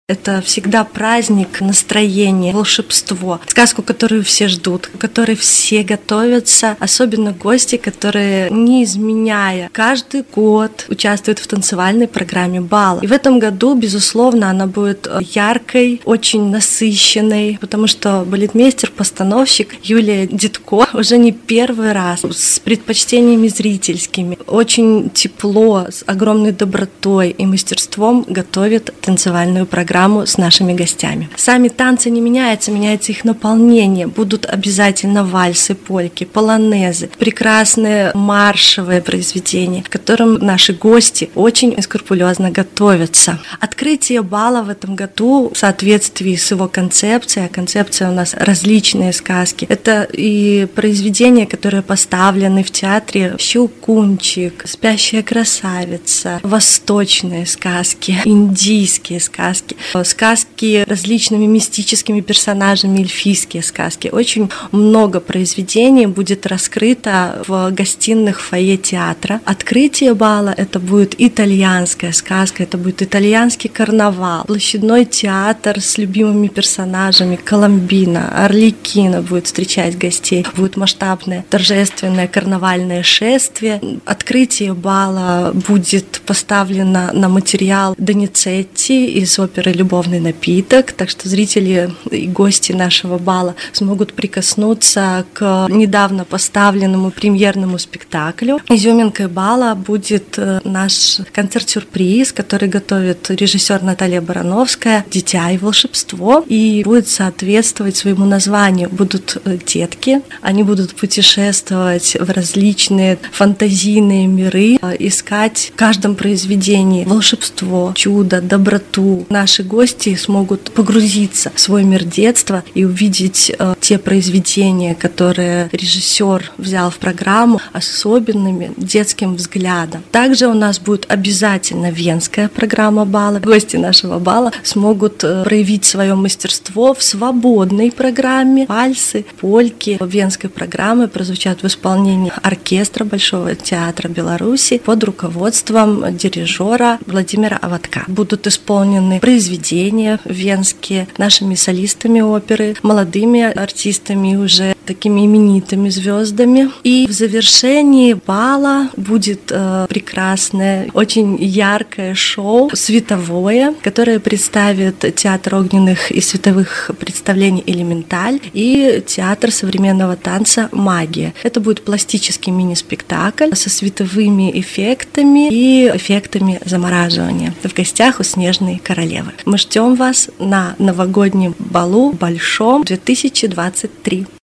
Это всегда праздник, настроение, волшебство. Сказку, которую все ждут, к которой все готовятся, особенно гости, которые, не изменяя, каждый год участвуют в танцевальной программе бала. И в этом году, безусловно, она будет яркой, очень насыщенной, потому что балетмейстер-постановщик Юлия Дитко уже не первый раз с предпочтениями зрительскими, очень тепло, с огромной добротой и мастерством готовит танцевальную программу с нашими гостями. Сами танцы не меняются, меняется их наполнение. Будут обязательно вальсы, польки, полонезы, прекрасные маршевые произведения, к которым наши гости очень скрупулезно готовятся. Открытие бала в этом году в соответствии с его концепцией, а концепция у нас различные сказки. Это и произведения, которые поставлены в театре: «Щелкунчик», «Спящая красавица», восточные сказки, индийские сказки, сказки различными мистическими персонажами, эльфийские сказки. Очень много произведений будет раскрыто в гостиных фойе театра. Открытие бала — это будет итальянская сказка, это будет итальянский карнавал, площадной театр с любимыми персонажами, Коломбина, Арлекино будет встречать гостей, будет масштабное торжественное карнавальное шествие. Открытие бала будет поставлено на материал Доницетти из оперы «Любовный напиток», так что зрители и гости нашего бала смогут прикоснуться к недавно поставленному премьерному спектаклю. Изюминкой бала будет наш концерт-сюрприз, который готовит режиссер Наталья Барановская, «Дитя и волшебство», и будет соответствовать своему названию. Будут детки, они будут путешествовать в различные фантазийные миры, искать в каждом произведении волшебство, чудо, доброту. Наши гости смогут погрузиться в свой мир детства и увидеть те произведения, которые режиссер взял в программу, особенными детским взглядом. Также у нас будет обязательно венская программа бала. Гости нашего бала смогут проявить свое мастерство в свободной программе. Вальсы, польки венской программы прозвучат в исполнении оркестра Большого театра Беларуси под руководством дирижера Владимира Аватка. Будут исполнены произведения венские нашими солистами оперы, молодыми артистами, уже такими именитыми звездами. И в завершении бала будет прекрасное, очень яркое шоу световое, которое представит театр огненных и световых представлений «Элементаль» и театр современного танца «Магия». Это будет пластический мини-спектакль со световыми эффектами и эффектами замораживания в гостях у Снежной королевы. Мы ждем вас на новогоднем балу большом 2023.